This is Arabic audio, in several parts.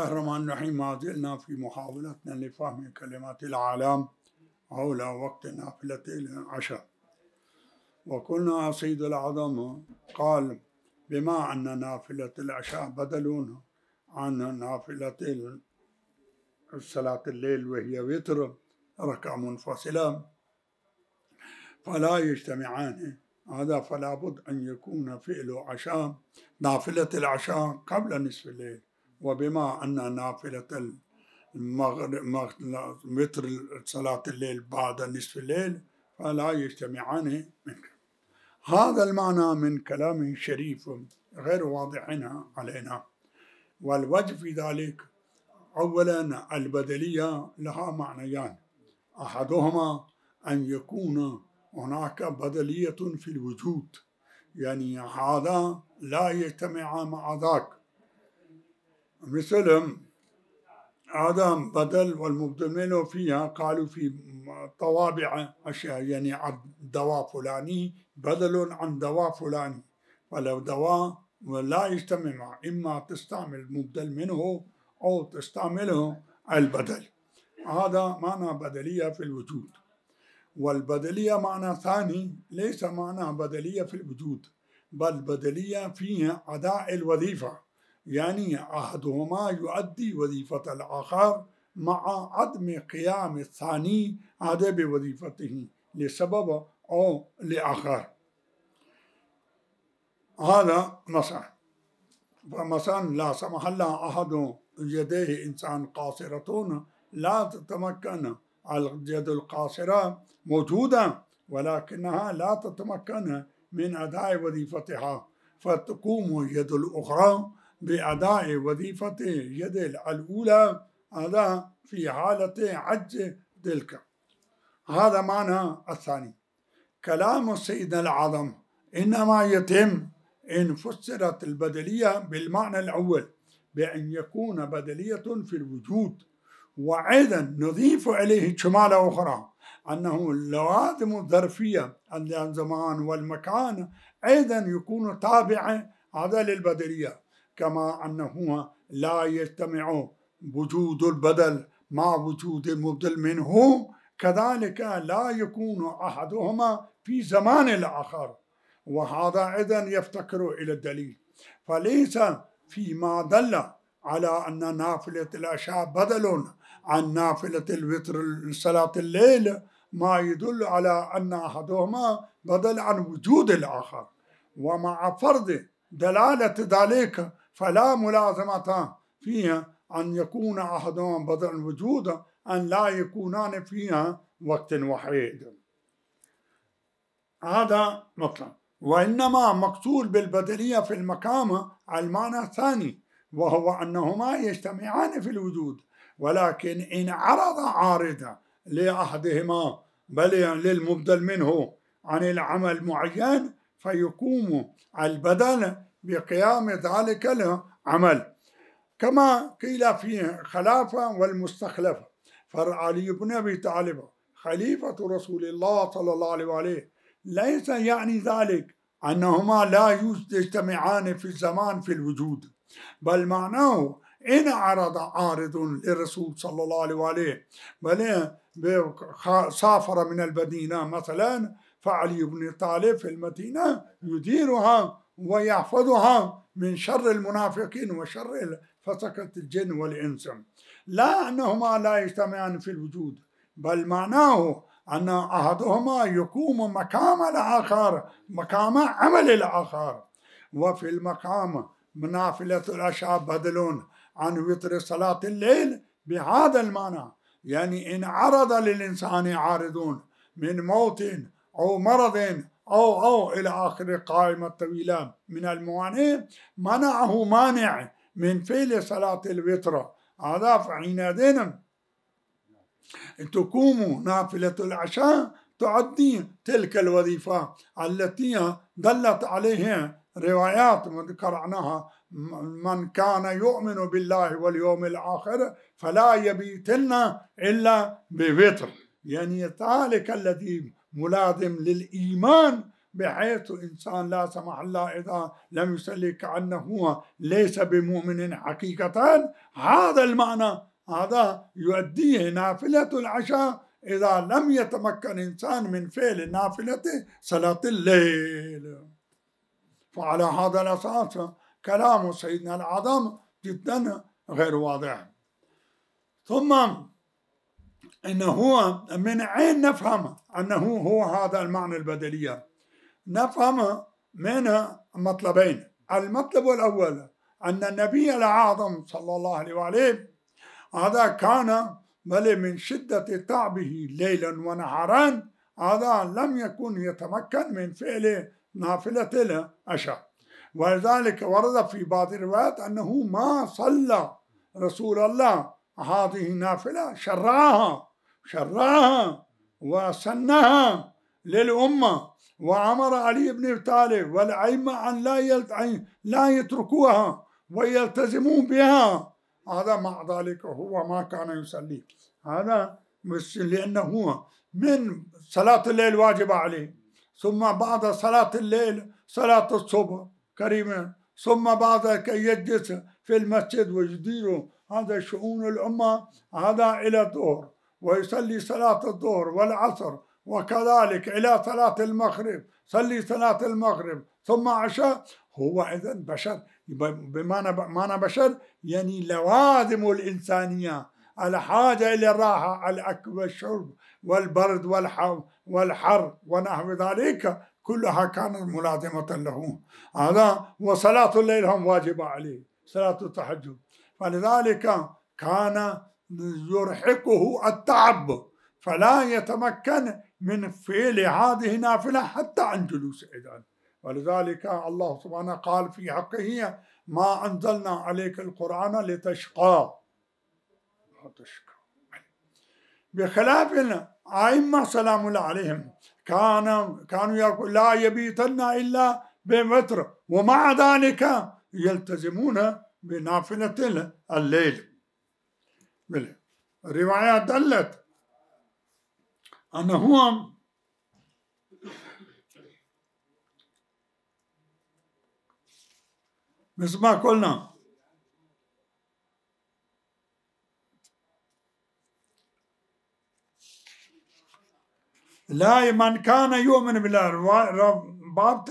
الرحمن الرحيم. ما زلنا في محاولتنا لفهم كلمات الأعلام حول وقت نافلة العشاء، وقلنا سيد الأعظم قال بما أن نافلة العشاء بدل عن نافلة صلاة الليل وهي وتر ركعة منفصلة فلا يجتمعان، هذا فلا بد أن يكون فعل عشاء نافلة العشاء قبل نصف الليل، وبما أن نافلة وتر صلاة الليل بعد نصف الليل فلا يجتمعان منك. هذا المعنى من كلام شريف غير واضح علينا، والوجه في ذلك أولا البدلية لها معنيان، أحدهما أن يكون هناك بدلية في الوجود، يعني هذا لا يجتمع مع ذاك، مثل هذا بدل والمبدل منه فيها قالوا في طوابع أشياء، يعني دواء فلاني بدل عن دواء فلاني، ولو دواء لا يجتمع إما تستعمل مبدل منه أو تستعمله البدل، هذا معنى بدلية في الوجود. والبدلية معنى ثاني ليس معنى بدلية في الوجود، بل بدلية فيها أداء الوظيفة، يعني أحدهما يؤدي وظيفة الآخر مع عدم قيام الثاني هذا بوظيفته لسبب أو لآخر. هذا مثلا، فمثلا لا سمح الله أحد يديه إنسان قاصرة لا تتمكن، اليد القاصرة موجودة ولكنها لا تتمكن من أداء وظيفتها، فتقوم اليد الأخرى بأداء وظيفة اليد الأولى، هذا في حالة عجز تلك. هذا معنى الثاني. كلام السيد الأعظم إنما يتم إن فسرت البدلية بالمعنى الأول بأن يكون بدلية في الوجود، وأيضا نضيف إليه شمالة أخرى أنه اللوازم الظرفية الزمان والمكان أيضا يكون تابع هذا للبدلية، كما أنه لا يجتمع وجود البدل مع وجود المبدل منه، كذلك لا يكون أحدهما في زمان الآخر، وهذا أيضا يفتقر إلى الدليل. فليس فيما دل على أن نافلة العشاء بدل عن نافلة الوتر صلاة الليل ما يدل على أن أحدهما بدل عن وجود الآخر، ومع فرض دلالة ذلك فلا ملازمة فيها أن يكون أحدهما بدل عن وجود أن لا يكونان فيها وقت واحد. هذا مطلب. وإنما مقصود بالبدلية في المقام المعنى الثاني، وهو أنهما يجتمعان في الوجود، ولكن إن عرض عارض لأحدهما بل للمبدل منه عن العمل معين فيقوم البدل بقيام ذلك العمل، كما قيل في خلافة والمستخلفة. فعلي بن أبي طالب خليفة رسول الله صلى الله عليه وآله ليس يعني ذلك أنهما لا يجتمعان في الزمان في الوجود، بل معناه إن عرض عارض للرسول صلى الله عليه وآله بل سافر من المدينة مثلا، فعلي بن طالب في المدينة يديرها ويحفظها من شر المنافقين وشر فسقة الجن والإنس، لا أنهما لا يجتمعان في الوجود، بل معناه أن أحدهما يقوم مقام الآخر، مقام عمل الآخر. وفي المقام نافلة العشاء بدل عن وتر صلاة الليل بهذا المعنى، يعني إن عرض للإنسان عارضون من موت أو مرض أو إلى آخر قائمة طويلة من الموانع منعه مانع من فعل صلاة الوتر، هذا فحينئذ تقوم نافلة العشاء تؤدي تلك الوظيفة التي دلت عليها روايات قرأناها: من كان يؤمن بالله واليوم الآخر فلا يبيتن إلا بوتر، يعني ذلك الذي ملازم للإيمان بحيث إنسان لا سمح الله إذا لم يصلي كأنه هو ليس بمؤمن حقيقة. هذا المعنى هذا يؤديه نافلة العشاء إذا لم يتمكن إنسان من فعل نافلة صلاة الليل. فعلى هذا الأساس كلام سيدنا الأعظم جدا غير واضح. ثم إنه هو من أين نفهم أنه هو هذا المعنى البدلية؟ نفهم من مطلبين. المطلب الأول أن النبي الأعظم صلى الله عليه وآله هذا كان بل من شدة تعبه ليلا ونهارا هذا لم يكن يتمكن من فعل نافلة العشاء، ولذلك ورد في بعض الروايات أنه ما صلى رسول الله هذه النافلة، شرعها وسنها للأمة، وأمر علي بن أبي طالب والأئمة أن لا يتركوها ويلتزمون بها. هذا مع ذلك هو ما كان يصلي، هذا لأنه من صلاة الليل واجب عليه، ثم بعد صلاة الليل صلاة الصبح كريمة، ثم بعد كي يجلس في المسجد ويدير هذا شؤون الأمة هذا إلى الظهر، ويصلي صلاة الظهر والعصر، وكذلك إلى صلاة المغرب صلي صلاة المغرب ثم عشاء. هو إذن بشر، بمعنى بشر يعني لوازم الإنسانية، الحاجة إلى الراحة، الأكل والشرب والبرد والحر ونحو ذلك كلها كانت ملازمة له. هذا وصلاة الليل هم واجبة عليه، صلاة التهجد، فلذلك كان يرهقه التعب فلا يتمكن من فعل هذه النافلة حتى عن جلوس إذن. ولذلك الله سبحانه قال في حقه ما أنزلنا عليك القرآن لتشقى، بخلاف الأئمة سلام الله عليهم كانوا يقول لا يبيتن إلا بوتر، ومع ذلك يلتزمون بنافلة الليل. الروايات دلت أنه مثل ما قلنا لا من كان يؤمن بالله، باب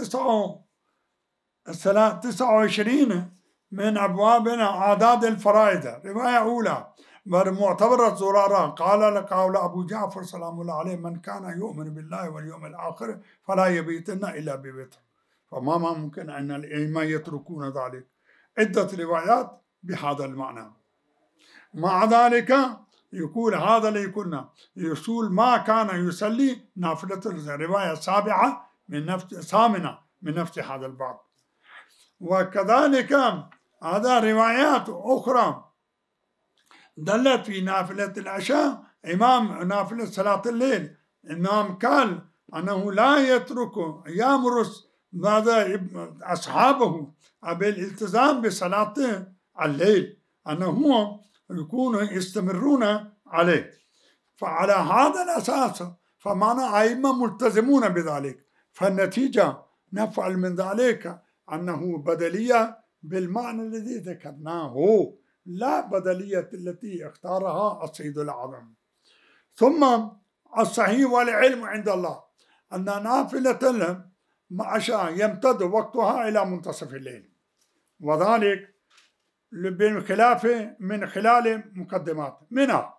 29 من أبوابنا أعداد الفرائض. رواية أولى معتبرة زرارة قال لقول أبو جعفر سلام الله عليه من كان يؤمن بالله واليوم الآخر فلا يبيتن إلا بوتر، فما ممكن أن الأئمة يتركون ذلك. عدة روايات بهذا المعنى. مع ذلك يقول هذا اللي يقولنا يقول ما كان يصلي نافلة الرواية السابعة ثامنة من نفس هذا الباب. وكذلك هذا روايات أخرى دلت في نافلة العشاء. إمام نافلة صلاة الليل إمام قال أنه لا يترك يأمر ماذا أصحابه بالالتزام بصلاة الليل، أنه يكونوا يستمرون عليه. فعلى هذا الأساس فمعنى أئمة ملتزمون بذلك، فالنتيجة نفعل من ذلك أنه بدلية بالمعنى الذي ذكرناه، لا بدلية التي اختارها السيد الأعظم. ثم الصحيح والعلم عند الله أن نافلة العشاء يمتد وقتها إلى منتصف الليل، وذلك بالخلاف من خلال مقدمات منها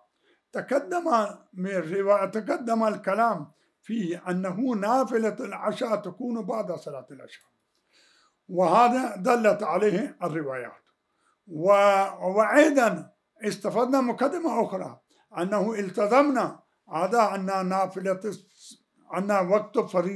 تقدم الكلام في أنه نافلة العشاء تكون بعد صلاة العشاء، وهذا دلت عليه الروايات. وأيضا استفدنا مقدمة أخرى أنه التزمنا هذا أن نافلة أن وقت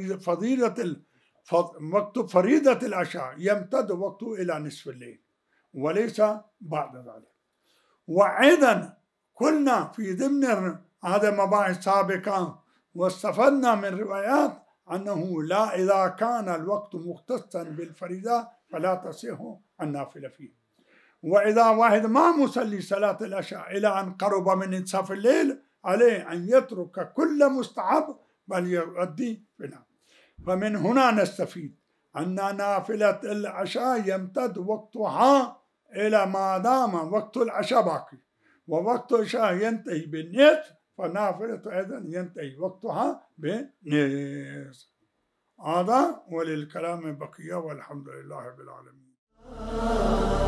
فريضة العشاء يمتد وقته إلى نصف الليل وليس بعد ذلك. وأيضا قلنا في ضمن هذا المباحث سابقا واستفدنا من روايات أنه لا إذا كان الوقت مختصا بالفريضة فلا تصح النافلة فيه، وإذا واحد ما مصلي صلاة العشاء إلى أن قرب من انتصاف الليل عليه أن يترك كل مستحب بل يؤدي بنا. فمن هنا نستفيد أن نافلة العشاء يمتد وقتها إلى ما دام وقت العشاء باقي، ووقت العشاء ينتهي بالنصف، فنافلة أيضا ينتهي وقتها بالنصف. هذا وللكلام بقية، والحمد لله رب العالمين.